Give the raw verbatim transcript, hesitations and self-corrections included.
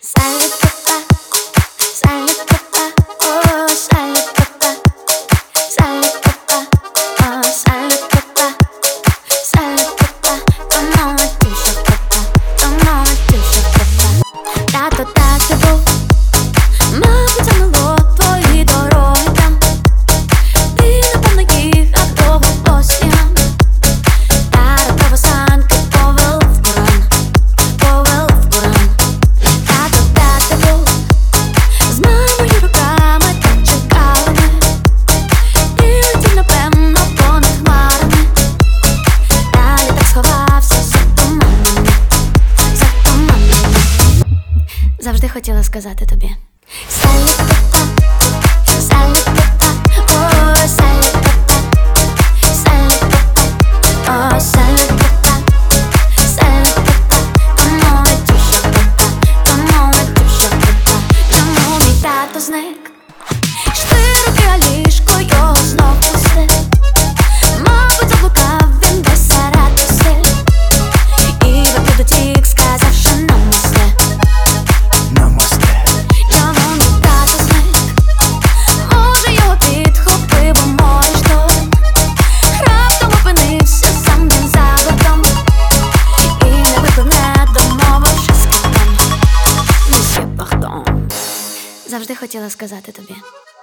Sale papá, sale papá, oh sale papá, sale papá, oh sale papá, sale papá, como летіша papá, como летіша papá. Тато, тато був, мабуть, замило твої дороги там. Ти, напевно, їхав довго по снігам. Тара того санки повела в буран, повела в буран. Тато, тато був, з мамою руками так чекали ми. Ти летів, напевно, понад хмарами. Та я так сховався за туманами, за туманами. Завжди хотіла сказати тобі: Sale papá, sale papá, oh sale papá, sale papá, oh sale papá, sale papá, como летіша papá, como летіша papá. Чому мій тато зник? Штирки, а ліжко його знов пусте. Мабуть, заблукав він десь серед осель. І випив дотік, сказавши намасте. Намасте. Чому мій тато зник? Може, його підхопив у морі шторм. Раптом опинився сам він за бортом. І не випив, не домовившись з котом. Месьє Пардон. Завжди хотіла сказати тобі: